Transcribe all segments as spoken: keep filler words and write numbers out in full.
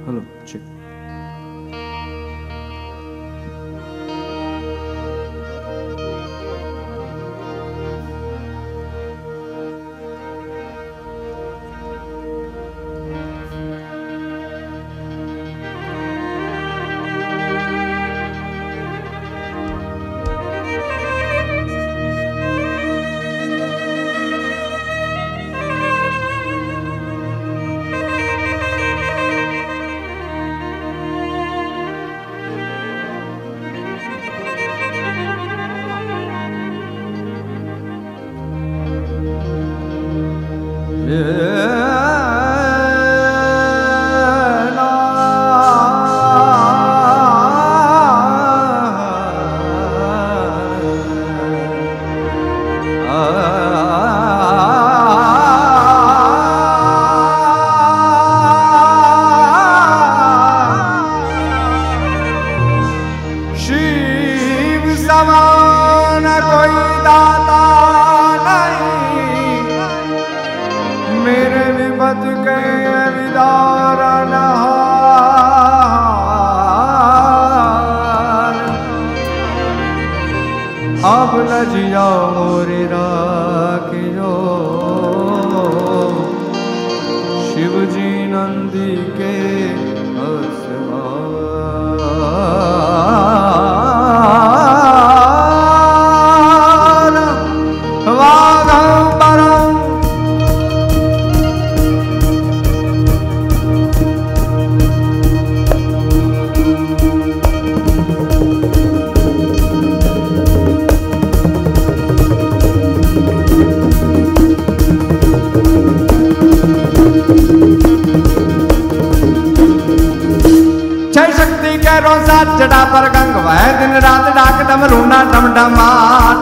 Hello check. अब न जिया मोरे राखियो शिव जी नंदी के जड़ा पर गंग वह दिन रात डाक डम रूना डम डमान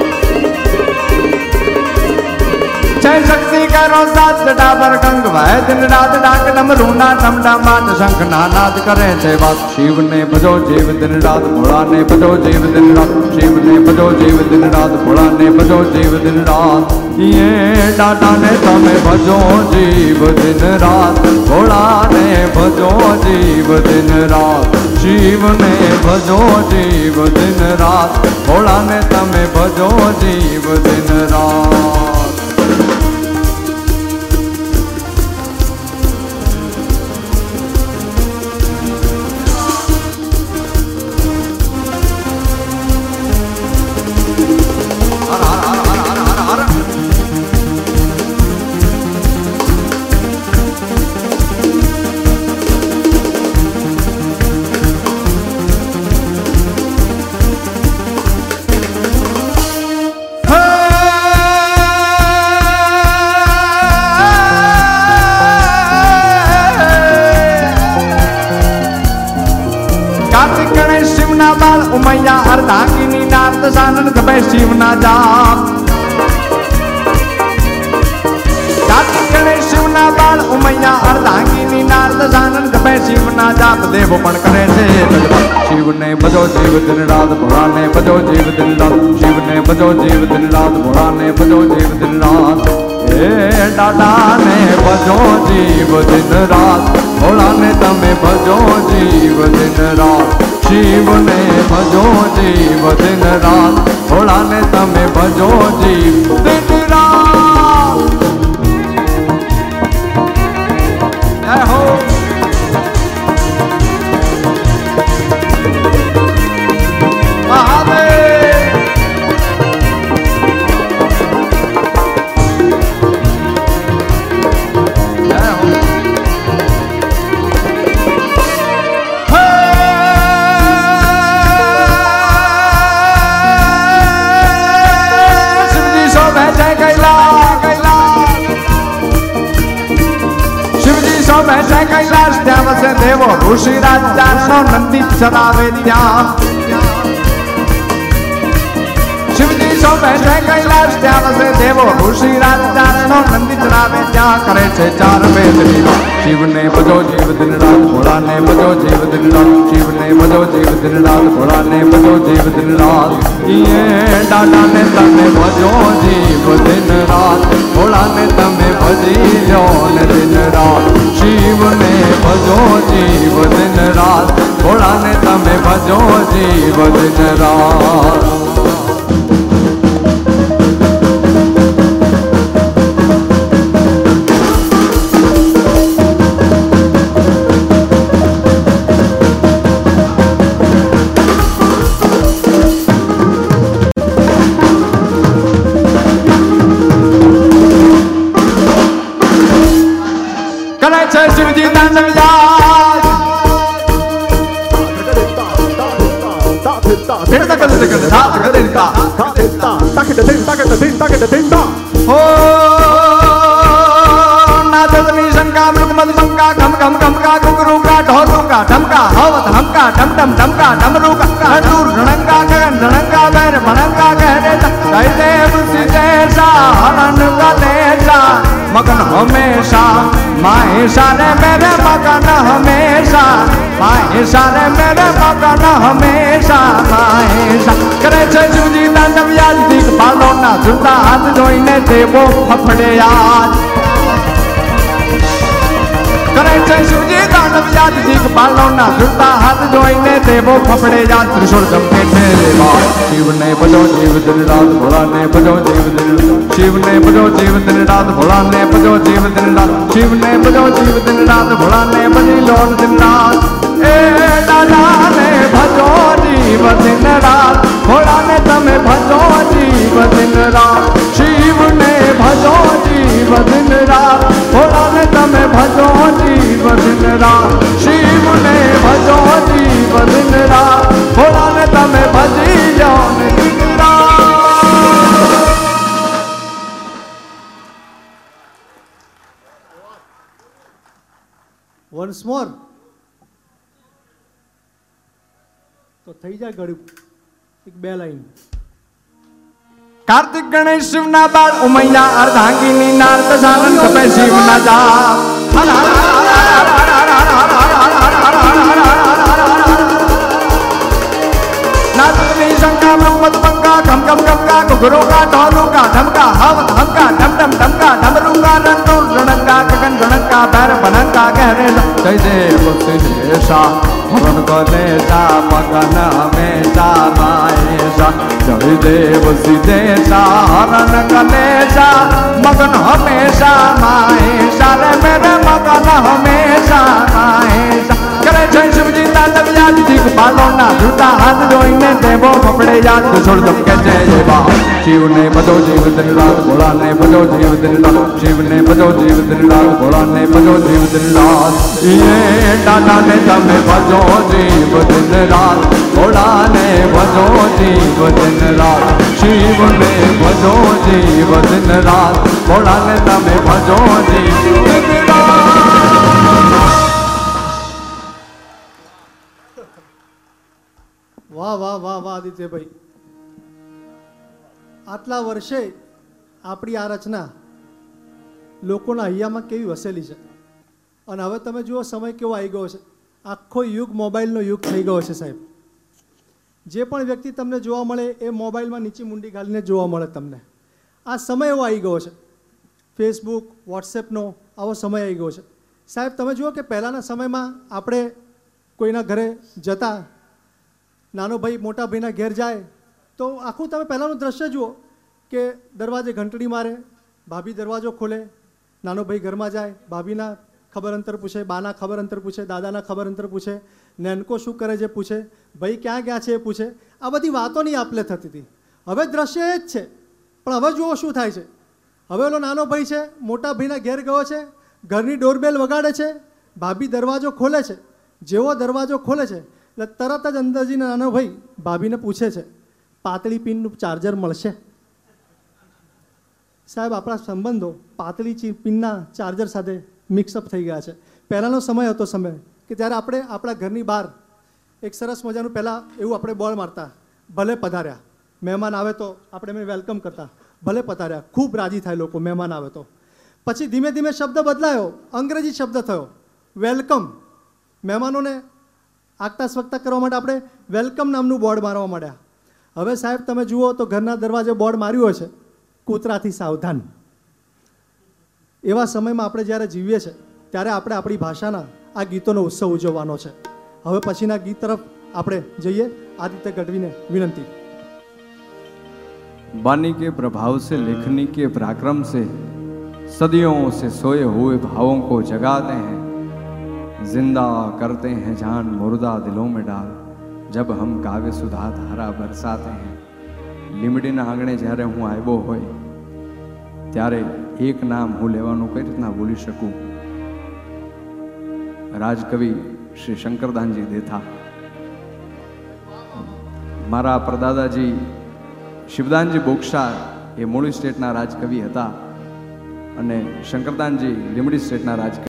जय शक्ति करो साथ जड़ा पर गंग वह दिन रात डाक डम रूना डम डमान शंख नानाद करे छे बात शिव ने भजो जीव दिन रात भोला ने भजो जीव दिन रात शिव ने भजो जीव दिन रात भोला ने भजो जीव दिन रात ये डाटा ने तमे भजो जीव दिन रात भोला ने भजो जीव दिन रात शिव ने भजो जीव दिन रात भोला ने तमे भजो जीव दिन रात। उमैया अर्धांगिनी नारद सानन गबे शिव ना जाप कार्तिक गणेश शिव ना बाल उमैया अर्धांगिनी नारद सानन गबे शिव ना जाप देवो पण करे छे शिव ने भजो जीव दिन रात भोला ने भजो जीव दिन रात शिव ने भजो जीव दिन रात भोला ने भजो जीव दिन रात ए डाडा ने भजो जीव दिन रात भोला ने तमे भजो जीव दिन रात शिव ने भजो जीव दिन रात भोला ने तमे भजो जीव दिन रात। जय हो कैलाश त्याम से देवो ऋषि राजा नो नंदी चलावे त्या शिवजी सो बैठे कैलाश त्याम से देवो ऋषि राजा नो नंदी चलावे त्या करे छे चार वेदनी शिव ने भजो जीव दिन रात भोला ने भजो जीव दिन रात शिव ने भजो जीव दिन रात भोला ने भजो जीव दिन रात ये डाडा ने तमे भजो जीव दिन रात भोला ने तमे भजी लो दिन रात शिव ने भजो ભજો જીવ દિન રાત ભોળાને તમે ભજો જીવ દિન રાત शिवजी तांडव याद हो नादनी शंका मृग मधु शंका घम घम घम का घुघरू का ढोलू का ढमका हवत हमका ढम ढम ढमका डमरू का हटूर रणंगा गगन रणंगा बैर भणंगा गहरे जय देव सिदेशा हरण गलेशा मगन हमेशा माहेशा रे मेरे मगन हमेशा माहेशा रे मेरे मगन हमेशा माहेशा करे छे शिवजी तांडव याद दीक पालो ना झूठा हाथ जोईने देवो फफड़े याद करे छे शिवजी तांडव याद दीक पालो ना झूठा हाथ जोईने देवो फफड़े याद त्रिशूल चमके छे देवा शिव ने भजो जीव दिन रात भोला ने भजो जीव दिन शिव ने भजो जीव दिन रात भोला ने भजो जीव दिन रात शिव ने भजो जीव दिन रात भोला ने भजी लोन दिन रात ए दादा ने भजो जीव दिन रात भोला ने तमे भजो जीव दिन रात शिव ने भजो जीव दिन रात भोला ने तमे भजो जीव दिन रात शिव ने भजो जीव दिन रात भोला ने तमे भजी लोन दिन रात વન્સ મોર તો થઈ જાય ગળ્યું એક બે લાઈન कार्तिक गणेश शिवना बाल उमैया अर्धांगिनी नारद सानंद पे शिवना जा नादनी शंका मत पंका घम घम घम का घुघरू का ढोलू का ढमका हवत हमका ढम ढम ढमका डमरू का रंडूर रणंगा गगन रणंगा बैर बनंगा गहरे जय देव सिदेशा हरण गलेशा मगन हमेशा माहेशा जय देव सिदेशा हरण गलेशा मगन हमेशा माहेशा रे मेरे मगन हमेशा माहेशा करे छे शिवजी तांडव याद दीक पालो ना झूठा हाथ जोईने देवो फफड़े याद त्रिशूल चमके छे देवा शिव ने भजो जीव दिन रात भोला ने भजो जीव दिन रात शिव ने भजो जीव दिन रात भोला ने भजो जीव दिन रात ये दादा ने तमे भजो जीव दिन रात भोला ने भजो जीव दिन रात शिव ने भजो जीव दिन रात भोला ने तमे भजो जीव दिन रात વાહ વાહ વાહ વાહ આદિત્યભાઈ આટલા વર્ષે આપણી આ રચના લોકોના હૈયામાં કેવી વસેલી છે અને હવે તમે જુઓ સમય કેવો આવી ગયો છે આખો યુગ મોબાઈલનો યુગ થઈ ગયો છે સાહેબ જે પણ વ્યક્તિ તમને જોવા મળે એ મોબાઈલમાં નીચે મુંડી ગાલીને જોવા મળે તમને આ સમય એવો આવી ગયો છે ફેસબુક વોટ્સએપનો આવો સમય આવી ગયો છે સાહેબ તમે જુઓ કે પહેલાંના સમયમાં આપણે કોઈના ઘરે જતા નાનો ભાઈ મોટા ભાઈના ઘેર જાય તો આખું તમે પહેલાંનું દ્રશ્ય જુઓ કે દરવાજે ઘંટડી મારે ભાભી દરવાજો ખોલે નાનો ભાઈ ઘરમાં જાય ભાભીના ખબર અંતર પૂછે બાના ખબર અંતર પૂછે દાદાના ખબર અંતર પૂછે નેનકો શું કરે છે પૂછે ભાઈ ક્યાં ગયા છે એ પૂછે આ બધી વાતોની આપલે થતી હતી હવે દ્રશ્ય એ જ છે પણ હવે જુઓ શું થાય છે હવે ઓલો નાનો ભાઈ છે મોટા ભાઈના ઘેર ગયો છે ઘરની ડોરબેલ વગાડે છે ભાભી દરવાજો ખોલે છે જેવો દરવાજો ખોલે છે એટલે તરત જ અંદર જઈને નાનો ભાઈ ભાભીને પૂછે છે પાતળી પિનનું ચાર્જર મળશે સાહેબ આપણા સંબંધો પાતળી પિનના ચાર્જર સાથે મિક્સઅપ થઈ ગયા છે પહેલાંનો સમય હતો સમય કે ત્યારે આપણે આપણા ઘરની બહાર એક સરસ મજાનું પહેલાં એવું આપણે બોલ મારતા ભલે પધાર્યા મહેમાન આવે તો આપણે એમને વેલકમ કરતા ભલે પધાર્યા ખૂબ રાજી થાય લોકો મહેમાન આવે તો પછી ધીમે ધીમે શબ્દ બદલાયો અંગ્રેજી શબ્દ થયો વેલકમ મહેમાનોને આગતા સ્વાગતા કરવા માટે આપણે વેલકમ નામનું બોર્ડ મારવા માંડ્યા હવે સાહેબ તમે જુઓ તો ઘરના દરવાજે બોર્ડ માર્યું હોય છે કૂતરાથી સાવધાન એવા સમયમાં આપણે જ્યારે જીવીએ છીએ ત્યારે આપણે આપણી ભાષાના આ ગીતોનો ઉત્સવ ઉજવવાનો છે. હવે પછીના ગીત તરફ આપણે જઈએ. આદિત્ય ગઢવીને વિનંતી. वाणी के प्रभाव से, लेखनी के पराक्रम से सदियों से सोए हुए भावों को जगाते हैं, जिंदा करते हैं जान मुर्दा दिलों में डाल जब हम काव्य सुधा धारा बरसाते हैं. લીમડીના આંગણે જ્યારે હું આવ્યો હોય ત્યારે એક નામ હું લેવાનું કઈ રીતના ભૂલી શકું. રાજકવિ શ્રી શંકરદાનજી દેથા. મારા પરદાદાજી શિવદાનજી બોક્ષાર એ મૂળી સ્ટેટના રાજકવિ હતા અને શંકરદાનજી લીમડી સ્ટેટના રાજકવિ.